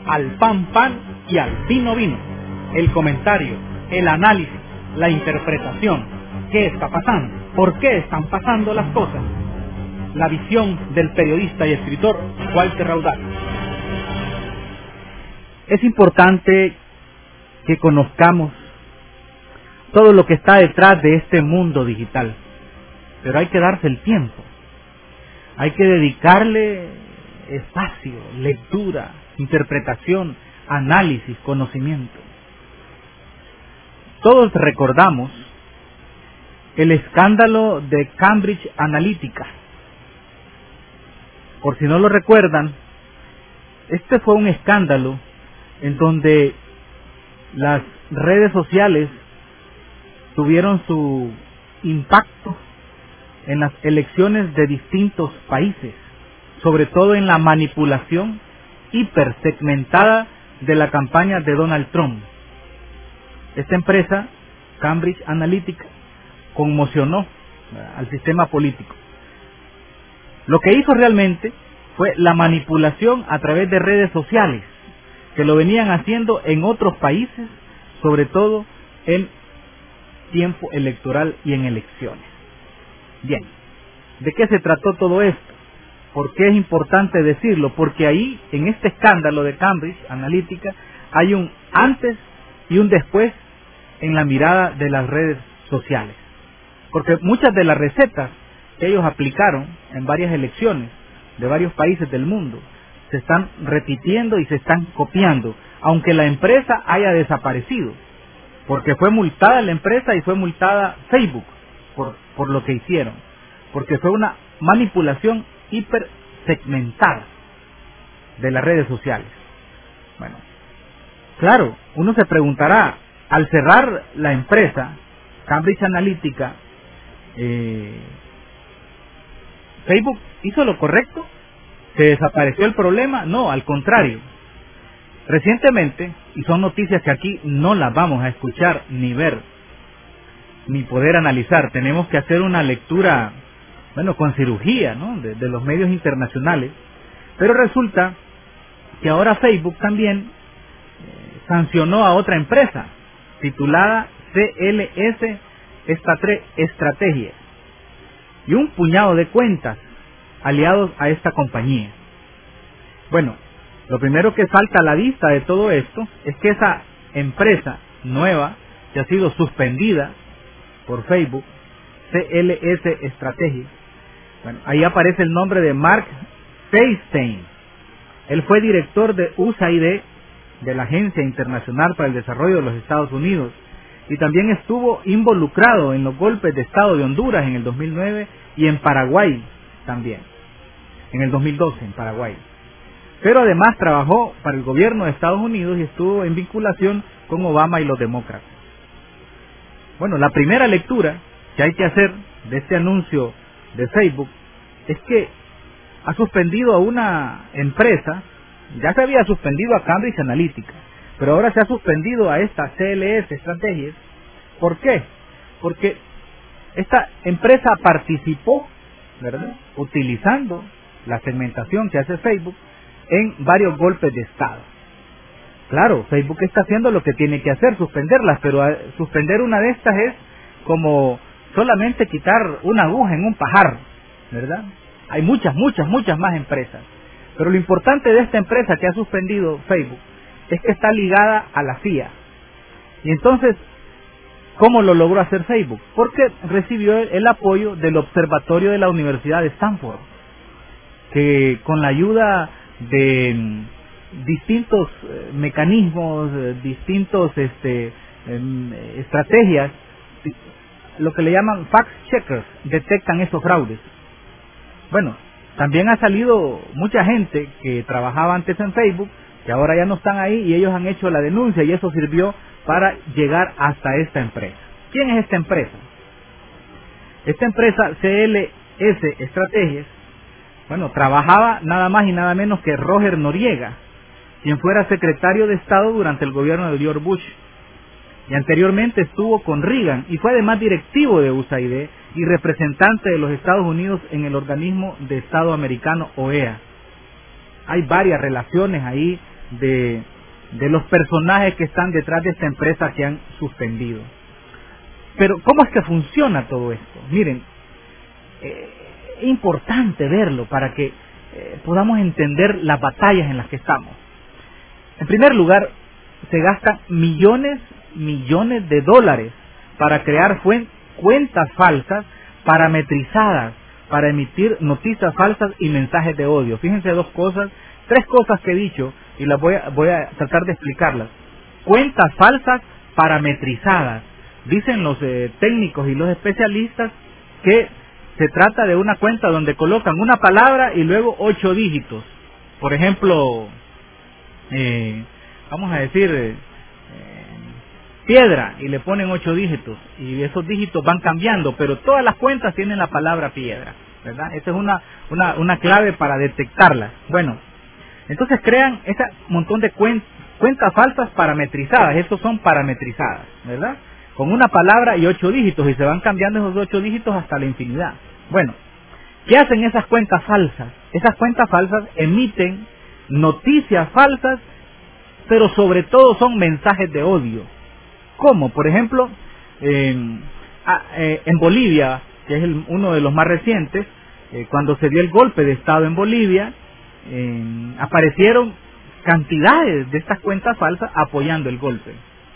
al pan pan y al vino vino. El comentario, el análisis, la interpretación. ¿Qué está pasando? ¿Por qué están pasando las cosas? La visión del periodista y escritor Walter Raudal. Es importante que conozcamos todo lo que está detrás de este mundo digital, pero hay que darse el tiempo, hay que dedicarle espacio, lectura, interpretación, análisis, conocimiento. Todos recordamos el escándalo de Cambridge Analytica. Por si no lo recuerdan, este fue un escándalo en donde las redes sociales tuvieron su impacto en las elecciones de distintos países, sobre todo en la manipulación hipersegmentada de la campaña de Donald Trump. Esta empresa, Cambridge Analytica, conmocionó al sistema político. Lo que hizo realmente fue la manipulación a través de redes sociales, que lo venían haciendo en otros países, sobre todo en tiempo electoral y en elecciones. Bien, ¿de qué se trató todo esto? ¿Por qué es importante decirlo? Porque ahí, en este escándalo de Cambridge Analytica, hay un antes y un después en la mirada de las redes sociales. Porque muchas de las recetas que ellos aplicaron en varias elecciones de varios países del mundo se están repitiendo y se están copiando, aunque la empresa haya desaparecido, porque fue multada la empresa y fue multada Facebook por lo que hicieron, porque fue una manipulación hipersegmentada de las redes sociales. Bueno, claro, uno se preguntará, al cerrar la empresa Cambridge Analytica, ¿Facebook hizo lo correcto? ¿Se desapareció el problema? No, al contrario. Recientemente, y son noticias que aquí no las vamos a escuchar, ni ver, ni poder analizar, tenemos que hacer una lectura, con cirugía, ¿no?, de los medios internacionales, pero resulta que ahora Facebook también sancionó a otra empresa, titulada CLS Strategies, y un puñado de cuentas aliados a esta compañía. Bueno, lo primero que salta a la vista de todo esto es que esa empresa nueva, que ha sido suspendida por Facebook, CLS Strategies, ahí aparece el nombre de Mark Feinstein. Él fue director de USAID, de la Agencia Internacional para el Desarrollo de los Estados Unidos, y también estuvo involucrado en los golpes de Estado de Honduras en el 2009 y en Paraguay también, en el 2012 en Paraguay. Pero además trabajó para el gobierno de Estados Unidos y estuvo en vinculación con Obama y los demócratas. Bueno, la primera lectura que hay que hacer de este anuncio de Facebook es que ha suspendido a una empresa. Ya se había suspendido a Cambridge Analytica, pero ahora se ha suspendido a esta CLS Strategies. ¿Por qué? Porque esta empresa participó, ¿verdad?, utilizando la segmentación que hace Facebook en varios golpes de Estado. Claro, Facebook está haciendo lo que tiene que hacer, suspenderlas, pero suspender una de estas es como solamente quitar una aguja en un pajar, ¿verdad? Hay muchas más empresas. Pero lo importante de esta empresa que ha suspendido Facebook es que está ligada a la CIA. Y entonces, ¿cómo lo logró hacer Facebook? Porque recibió el apoyo del observatorio de la Universidad de Stanford, que con la ayuda de distintos mecanismos, distintos estrategias, lo que le llaman fact checkers, detectan esos fraudes. Bueno, también ha salido mucha gente que trabajaba antes en Facebook, que ahora ya no están ahí, y ellos han hecho la denuncia, y eso sirvió para llegar hasta esta empresa. ¿Quién es esta empresa? Esta empresa, CLS Strategies, trabajaba nada más y nada menos que Roger Noriega, quien fuera secretario de Estado durante el gobierno de George Bush, y anteriormente estuvo con Reagan, y fue además directivo de USAID y representante de los Estados Unidos en el organismo de Estado americano OEA. Hay varias relaciones ahí de los personajes que están detrás de esta empresa que han suspendido. Pero ¿cómo es que funciona todo esto? Miren, es importante verlo para que podamos entender las batallas en las que estamos. En primer lugar, se gastan millones de dólares para crear cuentas falsas, parametrizadas, para emitir noticias falsas y mensajes de odio. Fíjense tres cosas que he dicho y las voy a tratar de explicarlas. Cuentas falsas parametrizadas. Dicen los técnicos y los especialistas que se trata de una cuenta donde colocan una palabra y luego 8 dígitos. Por ejemplo, vamos a decir piedra, y le ponen 8 dígitos, y esos dígitos van cambiando, pero todas las cuentas tienen la palabra piedra, ¿verdad? Esa es una clave para detectarlas. Bueno, entonces crean ese montón de cuentas falsas parametrizadas. Estos son parametrizadas, ¿verdad? Con una palabra y 8 dígitos, y se van cambiando esos 8 dígitos hasta la infinidad. Bueno, ¿qué hacen esas cuentas falsas? Esas cuentas falsas emiten noticias falsas, pero sobre todo son mensajes de odio. ¿Cómo? Por ejemplo, en Bolivia, que es uno de los más recientes, cuando se dio el golpe de Estado en Bolivia, aparecieron cantidades de estas cuentas falsas apoyando el golpe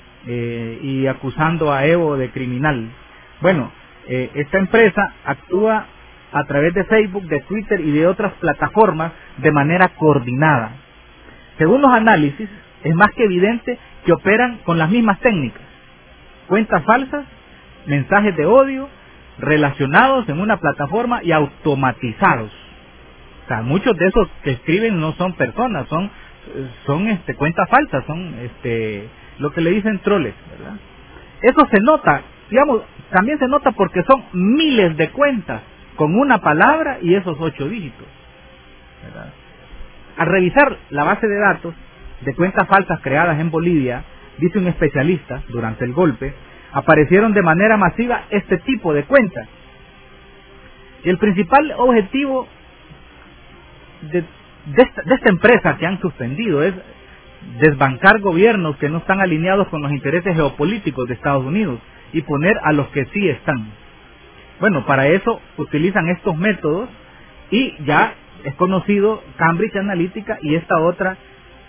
y acusando a Evo de criminal. Bueno, esta empresa actúa a través de Facebook, de Twitter y de otras plataformas de manera coordinada. Según los análisis, es más que evidente que operan con las mismas técnicas: cuentas falsas, mensajes de odio, relacionados en una plataforma y automatizados. O sea, muchos de esos que escriben no son personas, son cuentas falsas, son lo que le dicen troles, ¿verdad? Eso se nota, digamos, también se nota porque son miles de cuentas con una palabra y esos 8 dígitos, ¿verdad? Al revisar la base de datos de cuentas falsas creadas en Bolivia, dice un especialista, durante el golpe, aparecieron de manera masiva este tipo de cuentas. Y el principal objetivo de esta empresa que han suspendido es desbancar gobiernos que no están alineados con los intereses geopolíticos de Estados Unidos y poner a los que sí están. Bueno, para eso utilizan estos métodos, y ya es conocido Cambridge Analytica y esta otra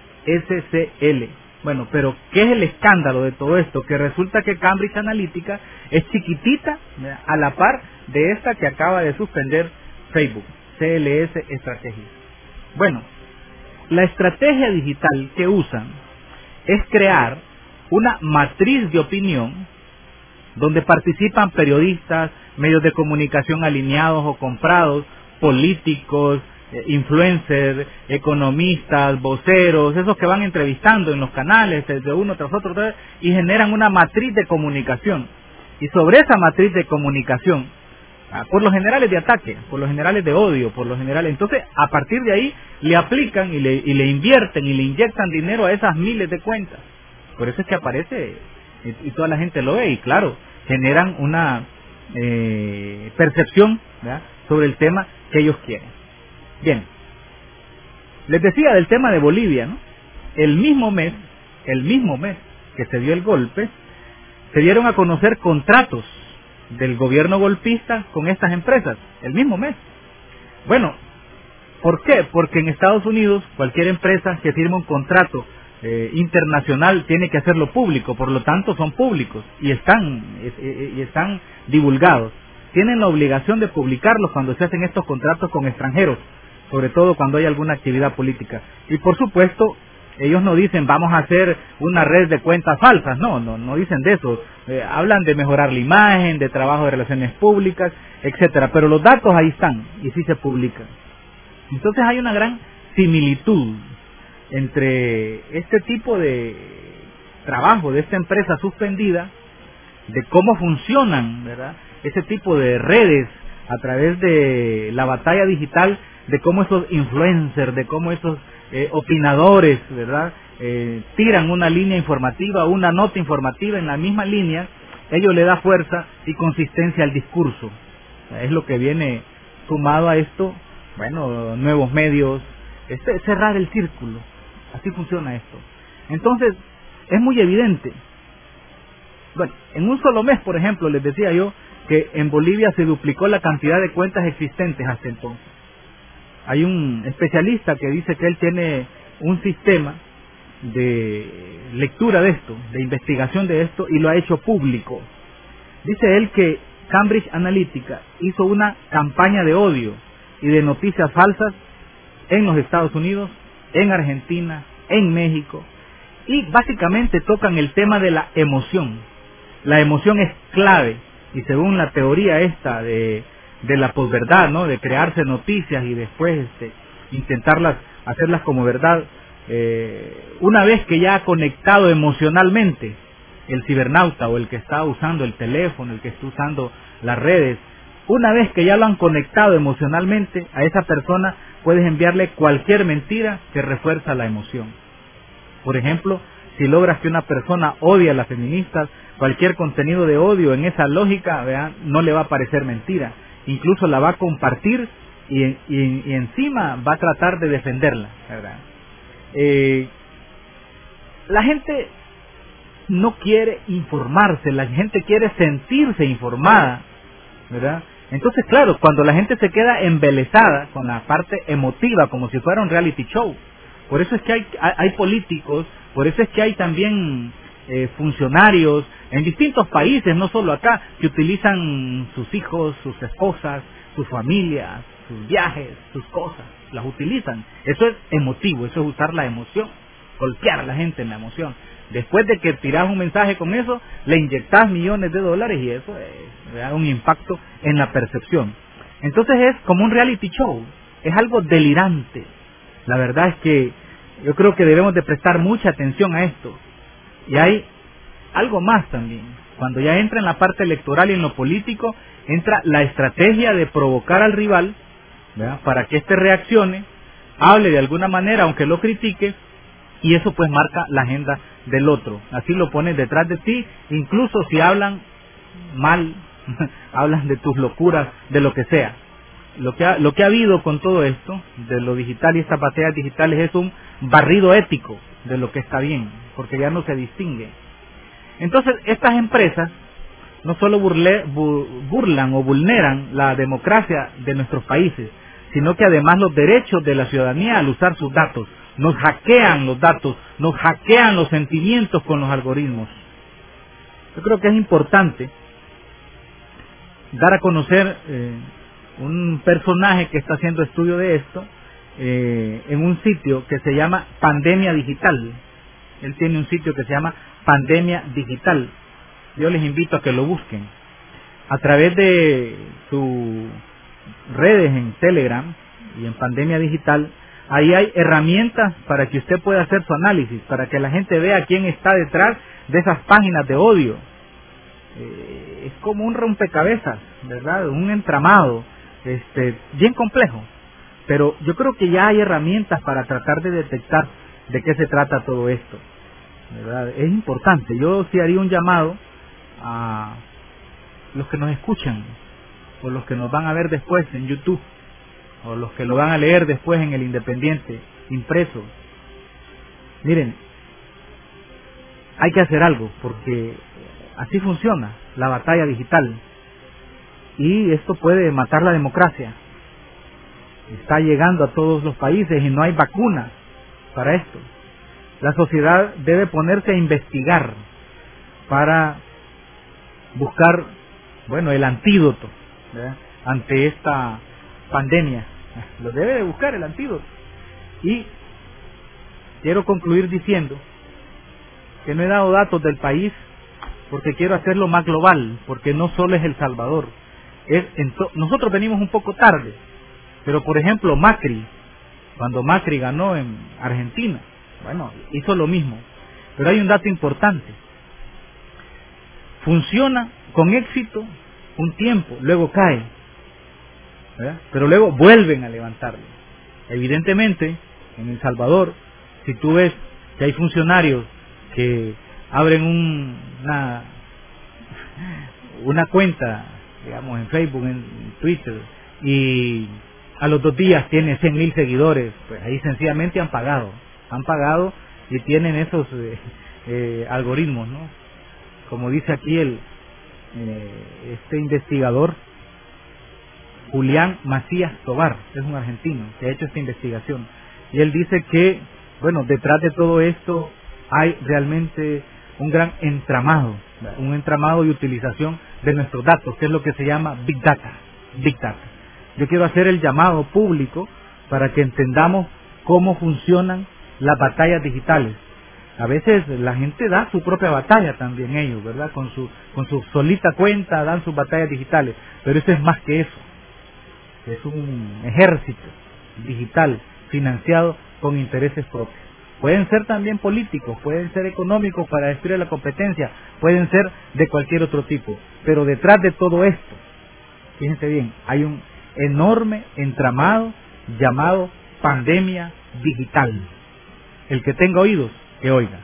SCL. Bueno, pero ¿qué es el escándalo de todo esto? Que resulta que Cambridge Analytica es chiquitita, ¿verdad?, a la par de esta que acaba de suspender Facebook, CLS Strategies. Bueno, la estrategia digital que usan es crear una matriz de opinión donde participan periodistas, medios de comunicación alineados o comprados, políticos, influencers, economistas, voceros, esos que van entrevistando en los canales de uno tras otro, y generan una matriz de comunicación. Y sobre esa matriz de comunicación, por lo general es de ataque, por lo general es de odio, por lo general, entonces a partir de ahí le aplican y le invierten y le inyectan dinero a esas miles de cuentas. Por eso es que aparece y toda la gente lo ve, y claro, generan una percepción, ¿verdad?, sobre el tema que ellos quieren. Bien, les decía del tema de Bolivia, ¿no? El mismo mes que se dio el golpe, se dieron a conocer contratos del gobierno golpista con estas empresas, el mismo mes. Bueno, ¿por qué? Porque en Estados Unidos cualquier empresa que firme un contrato internacional tiene que hacerlo público, por lo tanto son públicos y están divulgados. Tienen la obligación de publicarlos cuando se hacen estos contratos con extranjeros, sobre todo cuando hay alguna actividad política. Y por supuesto, ellos no dicen vamos a hacer una red de cuentas falsas, no dicen de eso. Hablan de mejorar la imagen, de trabajo de relaciones públicas, etcétera, pero los datos ahí están y sí se publican. Entonces hay una gran similitud entre este tipo de trabajo de esta empresa suspendida, de cómo funcionan, ¿verdad?, ese tipo de redes a través de la batalla digital, de cómo esos influencers, de cómo esos opinadores, ¿verdad?, tiran una línea informativa, una nota informativa en la misma línea, ello le da fuerza y consistencia al discurso. Es lo que viene sumado a esto, bueno, nuevos medios, cerrar el círculo, Así funciona esto. Entonces, es muy evidente. Bueno, en un solo mes, por ejemplo, les decía yo que en Bolivia se duplicó la cantidad de cuentas existentes hasta entonces. Hay un especialista que dice que él tiene un sistema de lectura de esto, de investigación de esto, y lo ha hecho público. Dice él que Cambridge Analytica hizo una campaña de odio y de noticias falsas en los Estados Unidos, en Argentina, en México, y básicamente tocan el tema de la emoción. La emoción es clave, y según la teoría esta de la posverdad, ¿no?, de crearse noticias y después intentarlas, hacerlas como verdad, una vez que ya ha conectado emocionalmente el cibernauta o el que está usando el teléfono, el que está usando las redes, una vez que ya lo han conectado emocionalmente, a esa persona puedes enviarle cualquier mentira que refuerza la emoción. Por ejemplo, si logras que una persona odie a las feministas, cualquier contenido de odio en esa lógica, ¿verdad?, no le va a parecer mentira. Incluso la va a compartir y encima va a tratar de defenderla, ¿verdad? La gente no quiere informarse, la gente quiere sentirse informada, ¿verdad? Entonces, claro, cuando la gente se queda embelesada con la parte emotiva, como si fuera un reality show, por eso es que hay políticos, por eso es que hay también funcionarios en distintos países, no solo acá, que utilizan sus hijos, sus esposas, sus familias, sus viajes, sus cosas, las utilizan. Eso es emotivo, eso es usar la emoción, golpear a la gente en la emoción. Después de que tirás un mensaje con eso, le inyectás millones de dólares y eso da un impacto en la percepción. Entonces es como un reality show, es algo delirante. La verdad es que yo creo que debemos de prestar mucha atención a esto. Y hay algo más también. Cuando ya entra en la parte electoral y en lo político, entra la estrategia de provocar al rival, ¿verdad?, para que éste reaccione, hable de alguna manera, aunque lo critique, y eso pues marca la agenda del otro. Así lo pones detrás de ti, incluso si hablan mal, hablan de tus locuras, de lo que sea. Lo que ha habido con todo esto, de lo digital y estas batallas digitales, es un barrido ético de lo que está bien, porque ya no se distingue. Entonces, estas empresas no solo burlan o vulneran la democracia de nuestros países, sino que además los derechos de la ciudadanía al usar sus datos. Nos hackean los datos, nos hackean los sentimientos con los algoritmos. Yo creo que es importante dar a conocer un personaje que está haciendo estudio de esto en un sitio que se llama Pandemia Digital. Él tiene un sitio que se llama Pandemia Digital. Yo les invito a que lo busquen. A través de sus redes en Telegram y en Pandemia Digital, ahí hay herramientas para que usted pueda hacer su análisis, para que la gente vea quién está detrás de esas páginas de odio. Es como un rompecabezas, ¿verdad? Un entramado bien complejo. Pero yo creo que ya hay herramientas para tratar de detectar de qué se trata todo esto, ¿verdad? Es importante. Yo sí haría un llamado a los que nos escuchan, o los que nos van a ver después en YouTube, o los que lo van a leer después en el Independiente impreso. Miren, hay que hacer algo, porque así funciona la batalla digital, y esto puede matar la democracia. Está llegando a todos los países y no hay vacuna para esto. La sociedad debe ponerse a investigar para buscar, bueno, el antídoto, ¿verdad?, ante esta pandemia. Lo debe de buscar el antídoto. Y quiero concluir diciendo que no he dado datos del país porque quiero hacerlo más global, porque no solo es El Salvador. Nosotros venimos un poco tarde, pero por ejemplo Macri, cuando Macri ganó en Argentina, bueno, hizo lo mismo. Pero hay un dato importante: funciona con éxito un tiempo, luego cae, ¿verdad?, pero luego vuelven a levantarlo. Evidentemente, en El Salvador, si tú ves que hay funcionarios que abren una cuenta, digamos, en Facebook, en Twitter, y a los 2 días tiene 100,000 seguidores, pues ahí sencillamente han pagado. han pagado y tienen esos algoritmos, ¿no? Como dice aquí este investigador Julián Macías Tobar, es un argentino que ha hecho esta investigación, y él dice que, bueno, detrás de todo esto hay realmente un gran entramado, un entramado de utilización de nuestros datos, que es lo que se llama Big Data. Big Data. Yo quiero hacer el llamado público para que entendamos cómo funcionan las batallas digitales. A veces la gente da su propia batalla también ellos, ¿verdad? Con su solita cuenta dan sus batallas digitales, pero eso es más que eso. Es un ejército digital financiado con intereses propios. Pueden ser también políticos, pueden ser económicos para destruir la competencia, pueden ser de cualquier otro tipo, pero detrás de todo esto, fíjense bien, hay un enorme entramado llamado pandemia digital. El que tenga oídos, que oiga.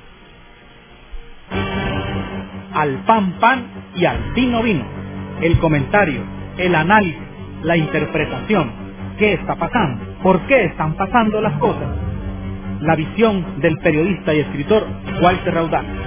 Al pan pan y al vino vino. El comentario, el análisis, la interpretación. ¿Qué está pasando? ¿Por qué están pasando las cosas? La visión del periodista y escritor Walter Raudal.